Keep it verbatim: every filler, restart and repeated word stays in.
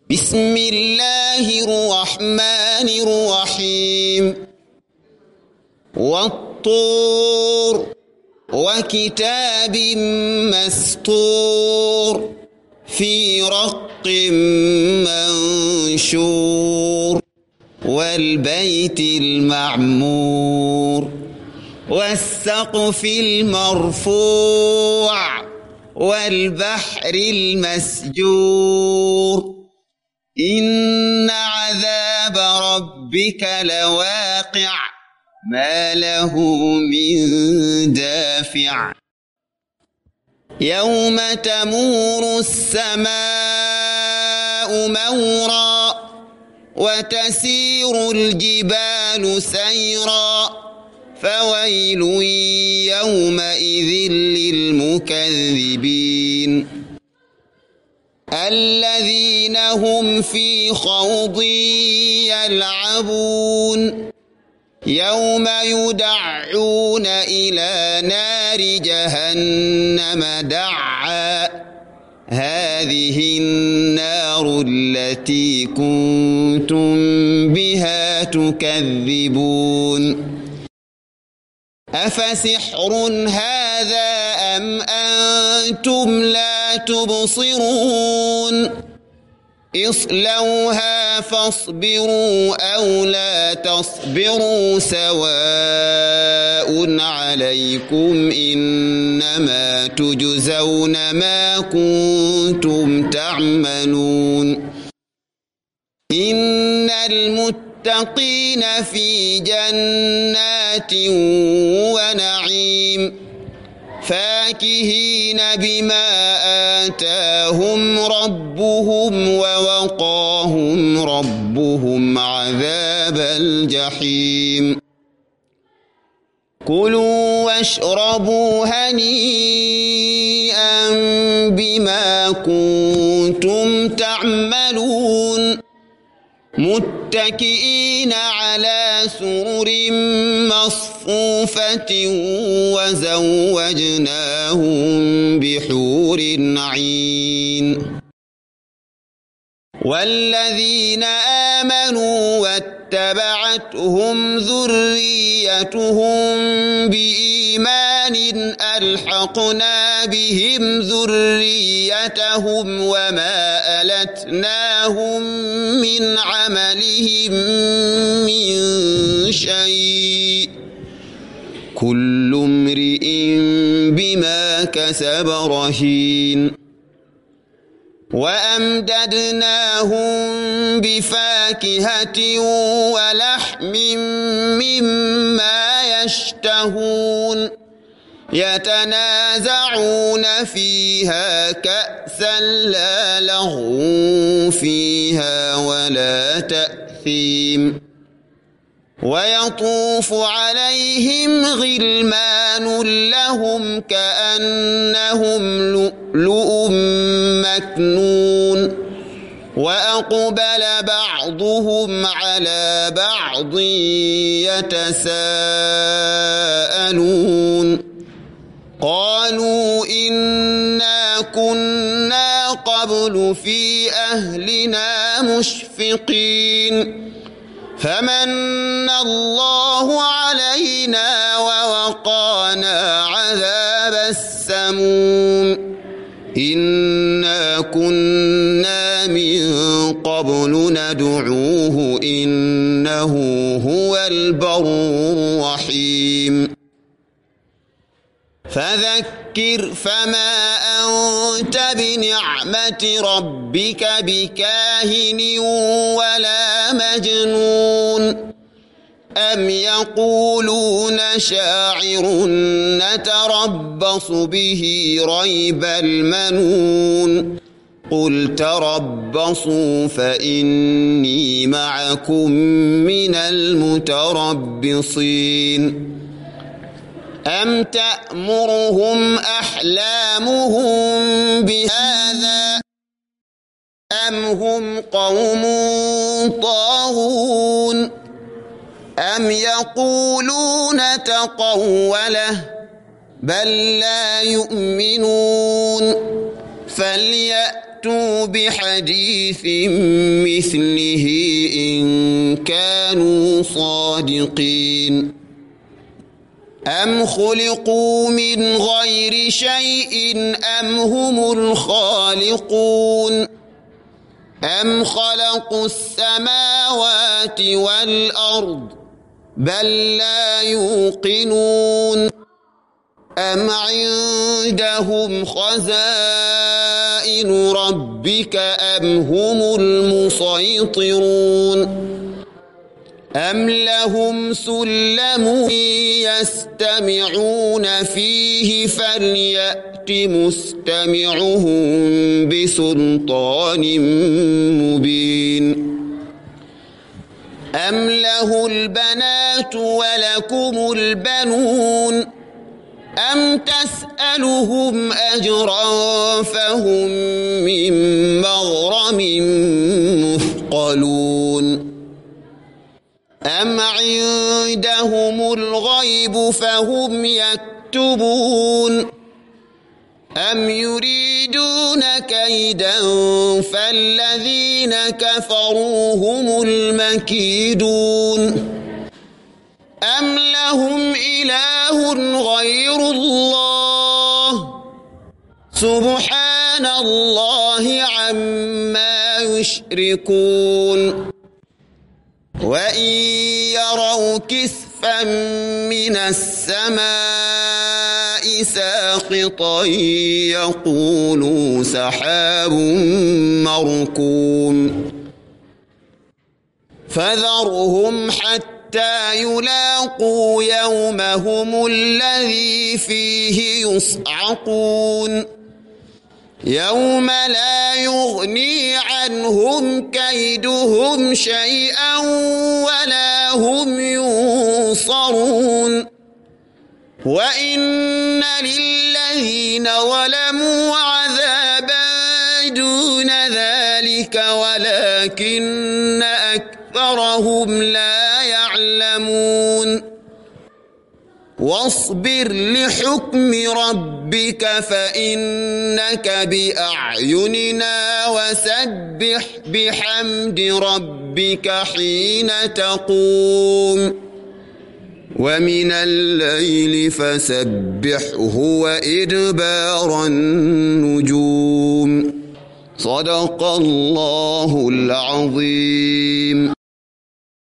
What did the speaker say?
بسم الله الرحمن الرحيم والطور وكتاب مسطور في رق منشور والبيت المعمور والسقف المرفوع والبحر المسجور إن عذاب ربك لواقع ما له من دافع يوم تمور السماء مورا وتسير الجبال سيرا فويل يومئذ للمكذبين الذين هم في خوض يلعبون يوم يدعون إلى نار جهنم دعا هذه النار التي كنتم بها تكذبون أفسحر هذا أم أنتم لا تبصرون اصلوها فاصبروا أو لا تصبروا سواء عليكم إنما تجزون ما كنتم تعملون إن المتقين في جنات ونعيم فاكهين بما آتاهم ربهم ووقاهم ربهم عذاب الجحيم كلوا واشربوا هنيئا بما كنتم تعملون متكئين على سرر مصفوفة وزوجناهم بحور عين والذين آمنوا واتبعتهم ذريتهم بإيمان ألحقنا بهم ذريتهم وما ألتناهم من عملهم من شيء كل امرئ بما كسب رهين وأمددناهم بفاكهة ولحم مما يشتهون يتنازعون فيها كأسا لا لغو فيها ولا تأثيم ويطوف عليهم غلمان لهم كأنهم لؤلؤ مكنون وأقبل بعضهم على بعض يتساءلون قالوا إنا كنا قبل في أهلنا مشفقين فمن الله علينا ووقانا عذاب السموم إنا كنا من قبل ندعوه إنه هو البر الرحيم فذكر فما أنت بنعمة ربك بكاهن ولا مجنون أم يقولون شاعر نتربص به ريب المنون قل تربصوا فإني معكم من المتربصين أم تأمرهم أحلامهم بهذا أم هم قوم طاغون أم يقولون تقوله بل لا يؤمنون فليأت فليأتوا بحديث مثله إن كانوا صادقين أم خلقوا من غير شيء أم هم الخالقون أم خلقوا السماوات والأرض بل لا يوقنون أم عندهم خزائن ربك أم هم المسيطرون أم لهم سلم يستمعون فيه فليأت مستمعهم بسلطان مبين أم له البنات ولكم البنون أم تسألهم أجرا فهم من مغرم مثقلون أم عندهم الغيب فهم يكتبون أم يريدون كيدا فالذين كفروا هم المكيدون أم لهم إله غير الله سبحان الله عما يشركون وإن يروا كسفا من السماء ساقطا يقولوا سحاب مركوم فذرهم حتى يلاقوا يومهم الذي فيه يصعقون يوم لا يغني عنهم كيدهم شيئا ولا هم ينصرون وإن للذين ظلموا عذابا دون ذلك ولكن أكثرهم لا يعلمون واصبر لحكم ربك فإنك بأعيننا وسبح بحمد ربك حين تقوم ومن الليل فسبحه وإدبار النجوم صدق الله العظيم.